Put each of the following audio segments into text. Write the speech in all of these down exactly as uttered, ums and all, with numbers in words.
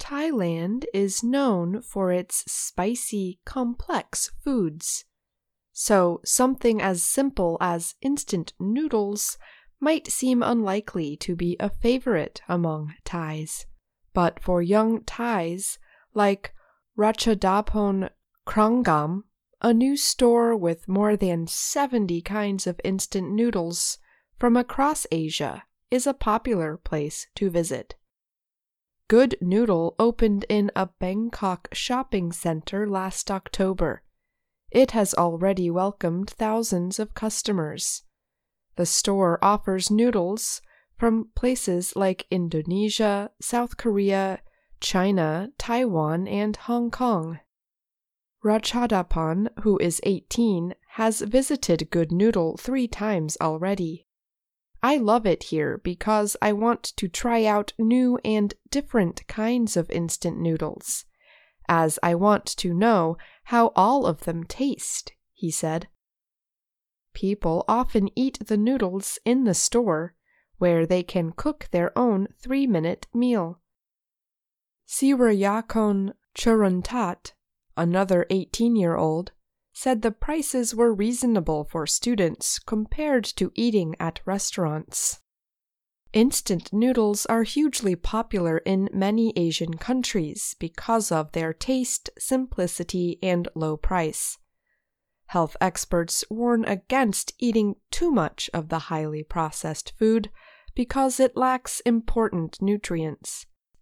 Thailand is known for its spicy, complex foods. So something as simple as instant noodles might seem unlikely to be a favorite among Thais. But for young Thais, like Ratchadapon Krangam, a new store with more than seventy kinds of instant noodles from across Asia, is a popular place to visit. Good Noodle opened in a Bangkok shopping center last October. It has already welcomed thousands of customers. The store offers noodles from places like Indonesia, South Korea, China, Taiwan, and Hong Kong. Ratchadapon, who is eighteen, has visited Good Noodle three times already. I love it here because I want to try out new and different kinds of instant noodles, as I want to know how all of them taste, he said. People often eat the noodles in the store, where they can cook their own three-minute meal. Sirayakon Churuntat, another eighteen-year-old, said the prices were reasonable for students compared to eating at restaurants. Instant noodles are hugely popular in many Asian countries because of their taste, simplicity, and low price. Health experts warn against eating too much of the highly processed food because it lacks important nutrients.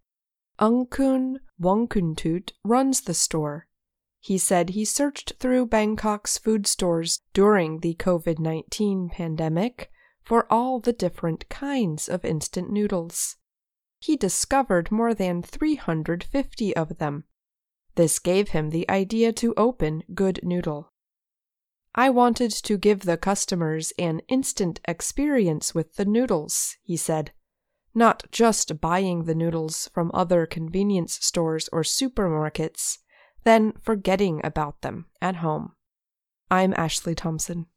Ungkun Wongkuntut runs the store. He said he searched through Bangkok's food stores during the COVID nineteen pandemic for all the different kinds of instant noodles. He discovered more than three hundred fifty of them. This gave him the idea to open Good Noodle. I wanted to give the customers an instant experience with the noodles, he said, not just buying the noodles from other convenience stores or supermarkets, then forgetting about them at home. I'm Ashley Thompson.